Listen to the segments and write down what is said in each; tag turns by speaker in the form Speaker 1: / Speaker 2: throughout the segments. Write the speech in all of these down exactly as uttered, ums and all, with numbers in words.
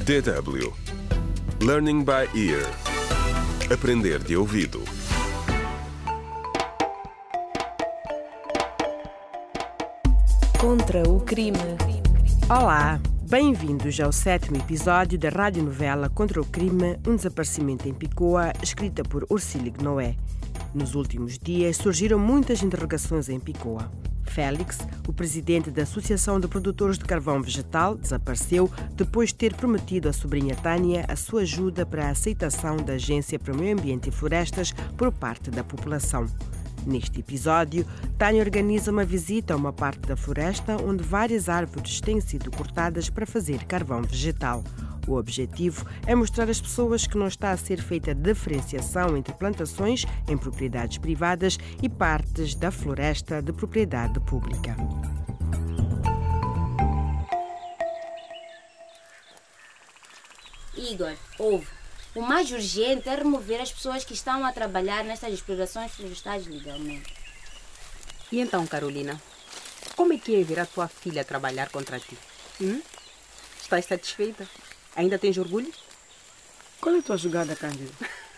Speaker 1: D W Learning by Ear. Aprender de ouvido.
Speaker 2: Contra o crime.
Speaker 3: Olá, bem-vindos ao sétimo episódio da radionovela Contra o Crime, um desaparecimento em Picoa, escrita por Ursílio Noé. Nos últimos dias surgiram muitas interrogações em Picoa. Félix, o presidente da Associação de Produtores de Carvão Vegetal, desapareceu depois de ter prometido à sobrinha Tânia a sua ajuda para a aceitação da Agência para o Meio Ambiente e Florestas por parte da população. Neste episódio, Tânia organiza uma visita a uma parte da floresta onde várias árvores têm sido cortadas para fazer carvão vegetal. O objetivo é mostrar às pessoas que não está a ser feita diferenciação entre plantações em propriedades privadas e partes da floresta de propriedade pública.
Speaker 4: Igor, ouve. O mais urgente é remover as pessoas que estão a trabalhar nestas explorações florestais legalmente.
Speaker 5: E então, Carolina, como é que é ver a tua filha trabalhar contra ti? Hum? Estás satisfeita? Ainda tens orgulho?
Speaker 6: Qual é a tua jogada, Cândido?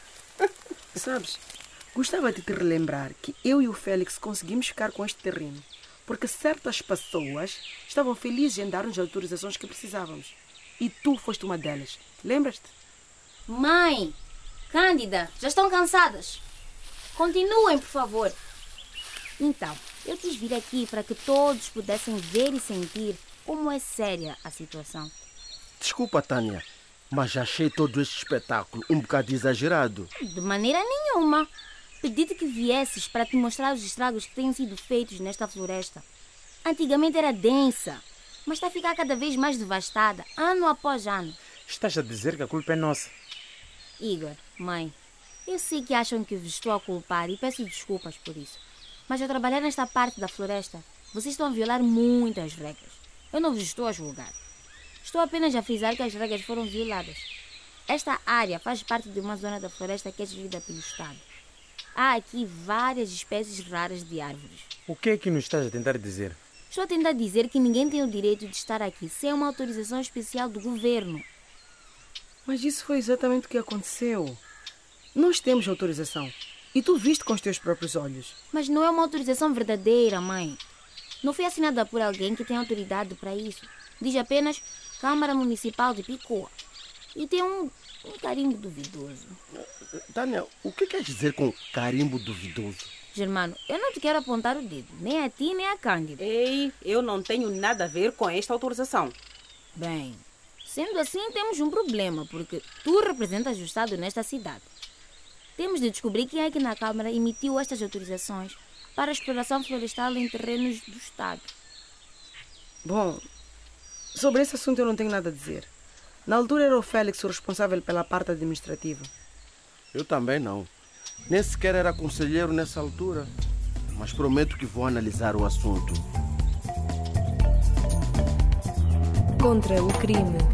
Speaker 6: Sabes, gostava de te relembrar que eu e o Félix conseguimos ficar com este terreno porque certas pessoas estavam felizes em dar-nos as autorizações que precisávamos. E tu foste uma delas. Lembras-te?
Speaker 4: Mãe, Cândida, já estão cansadas? Continuem, por favor. Então, eu quis vir aqui para que todos pudessem ver e sentir como é séria a situação.
Speaker 7: Desculpa, Tânia, mas achei todo este espetáculo um bocado exagerado.
Speaker 4: De maneira nenhuma. Pedi-te que viesses para te mostrar os estragos que têm sido feitos nesta floresta. Antigamente era densa, mas está a ficar cada vez mais devastada, ano após ano.
Speaker 8: Estás a dizer que a culpa é nossa?
Speaker 4: Igor, mãe, eu sei que acham que vos estou a culpar e peço desculpas por isso. Mas ao trabalhar nesta parte da floresta, vocês estão a violar muitas regras. Eu não vos estou a julgar. Estou apenas a frisar que as regras foram violadas. Esta área faz parte de uma zona da floresta que é gerida pelo Estado. Há aqui várias espécies raras de árvores.
Speaker 8: O que é que nos estás a tentar dizer?
Speaker 4: Estou a tentar dizer que ninguém tem o direito de estar aqui sem uma autorização especial do governo.
Speaker 6: Mas isso foi exatamente o que aconteceu. Nós temos autorização. E tu viste com os teus próprios olhos.
Speaker 4: Mas não é uma autorização verdadeira, mãe. Não foi assinada por alguém que tem autoridade para isso. Diz apenas Câmara Municipal de Picoa. E tem um, um carimbo duvidoso.
Speaker 7: Tânia, o que queres dizer com carimbo duvidoso?
Speaker 4: Germano, eu não te quero apontar o dedo. Nem a ti, nem a Cândida.
Speaker 5: Ei, eu não tenho nada a ver com esta autorização.
Speaker 4: Bem, sendo assim, temos um problema, porque tu representas o Estado nesta cidade. Temos de descobrir quem é que na Câmara emitiu estas autorizações para a exploração florestal em terrenos do Estado.
Speaker 6: Bom, sobre esse assunto eu não tenho nada a dizer. Na altura era o Félix o responsável pela parte administrativa.
Speaker 7: Eu também não. Nem sequer era conselheiro nessa altura. Mas prometo que vou analisar o assunto.
Speaker 2: Contra o crime.